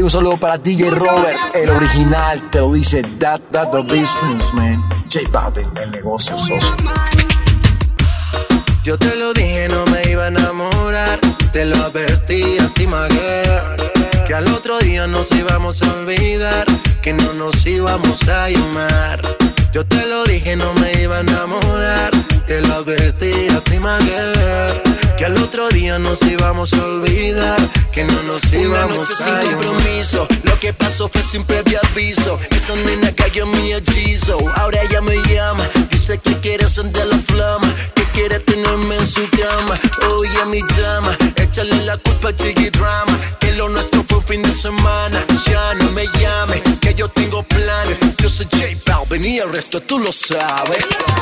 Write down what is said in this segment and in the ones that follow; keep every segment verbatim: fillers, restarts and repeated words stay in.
un saludo para D J Robert, el original, te lo dice That, that the business, man. J Balvin, el negocio socio. Yo te lo dije, no me iba a enamorar. Te lo advertí a ti, my girl, que al otro día nos íbamos a olvidar, que no nos íbamos a llamar. Yo te lo dije, no me iba a enamorar. Te lo advertí a ti, my girl, que al otro día nos íbamos a olvidar, que no nos íbamos a llamar. Sin compromiso, lo que pasó fue sin previo aviso. Esa nena cayó en mi hechizo. Ahora ella me llama, dice que quiere encender la flama, que quiere tenerme en su cama. Oye, mi dama, échale la culpa a Chiqui Drama, que lo nuestro fue un fin de semana. Ya no me llame, que yo tengo planes. Yo soy J Balvin y el resto tú lo sabes.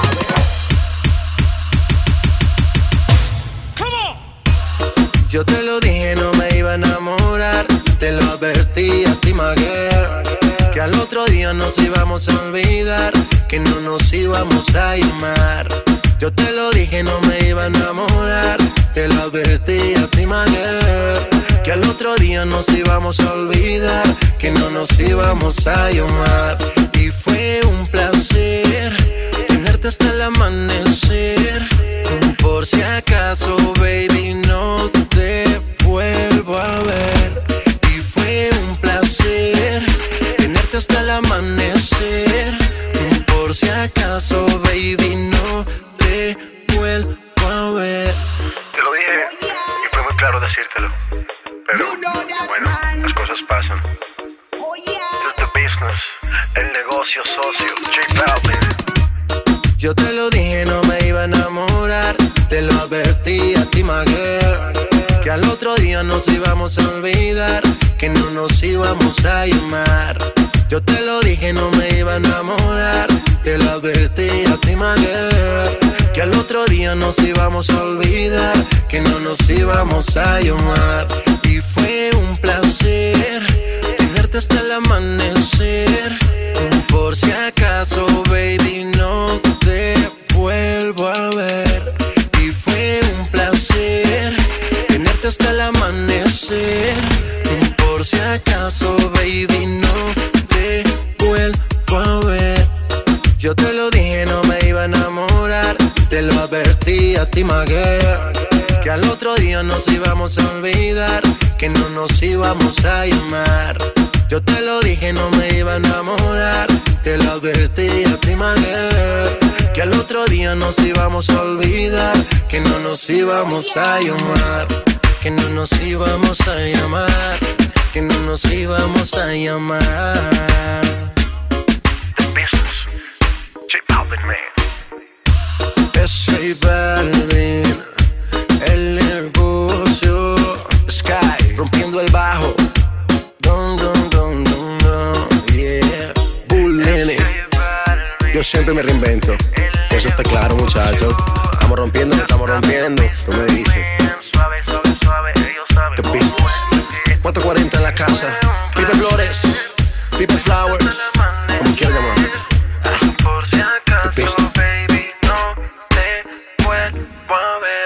Yo te lo dije, no me iba a enamorar. Te lo advertí a ti, my girl, que al otro día nos íbamos a olvidar, que no nos íbamos a llamar. Yo te lo dije, no me iba a enamorar. Te lo advertí a ti, my girl, que al otro día nos íbamos a olvidar, que no nos íbamos a llamar. Y fue un placer tenerte hasta el amanecer. Por si acaso, baby, no te vuelvo a ver. Y fue un placer tenerte hasta el amanecer. Por si acaso, baby, no te vuelvo a ver. Te lo dije y fue muy claro decírtelo, pero bueno, las cosas pasan. It's the business, el negocio socio, J Balvin. Yo te lo dije, no me iba a enamorar. Te lo advertí a ti, my girl, que al otro día nos íbamos a olvidar, que no nos íbamos a llamar. Yo te lo dije, no me iba a enamorar. Te lo advertí a ti, my girl, que al otro día nos íbamos a olvidar, que no nos íbamos a llamar. Y fue un placer tenerte hasta el amanecer. Por si acaso, baby, no te vuelvo a ver. Y fue un placer tenerte hasta el amanecer. Por si acaso, baby, no te vuelvo a ver. Yo te lo dije, no me iba a enamorar. Te lo advertí a ti, my girl, que al otro día nos íbamos a olvidar, que no nos íbamos a llamar. Yo te lo dije, no me iba a enamorar. Te lo advertí a ti, my girl, que al otro día nos íbamos a olvidar, que no nos íbamos a llamar, que no nos íbamos a llamar, que no nos íbamos a llamar. The business, J Balvin, man. Es J Balvin, el negocio. Sky, rompiendo el bajo. Dun, dun, dun, dun, dun, yeah. Bull Nene. Yo siempre me reinvento, eso está claro, muchachos. Estamos rompiendo, estamos rompiendo. Tú me dices. The business. cuatro cuarenta en la casa. Pipe Flores, Pipe Flowers, como quieras llamar. Por si acaso, baby, no te vuelvo a ver.